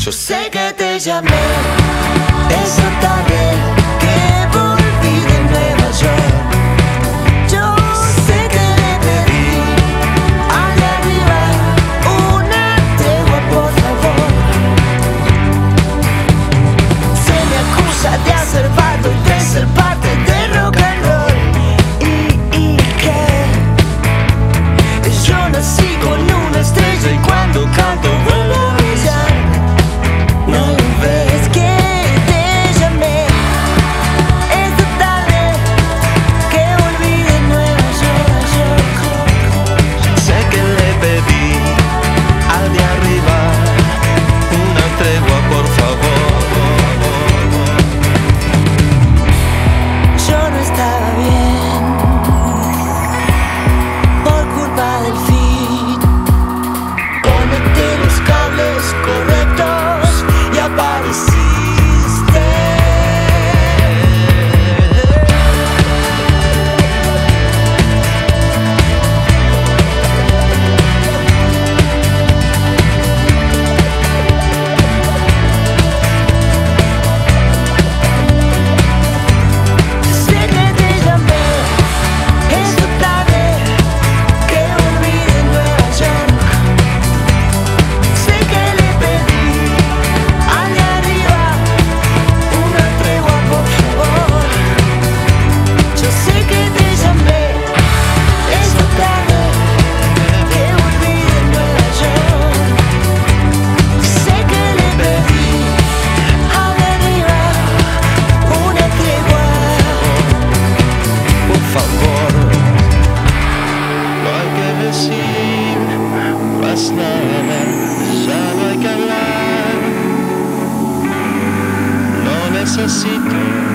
Yo sé que te llamé esa tarde que volví de Nueva York. Yo sé que le pedí al de arriba una tregua, por favor. Se me acusa de hacer vato y de ser parte de rock and roll. ¿Y qué? Yo nací con una estrella y cuando canto vuelvo a brillar. No ves que te llamé esta tarde que volví de Nueva York. Sé que le pedí al de arriba una tregua, por favor. Yo no estaba bien por culpa del feed. Conecté los cables correctos y apareciste. Sé que te llamé esta tarde que volví de Nueva York. Sé que le pedí al de arriba una tregua, por favor. Yo sé que te llamé esta tarde que volví de Nueva York. Sé que le pedí al de arriba una tregua. Por favor, no hay que decir más nada, solo hay que hablar. No necesito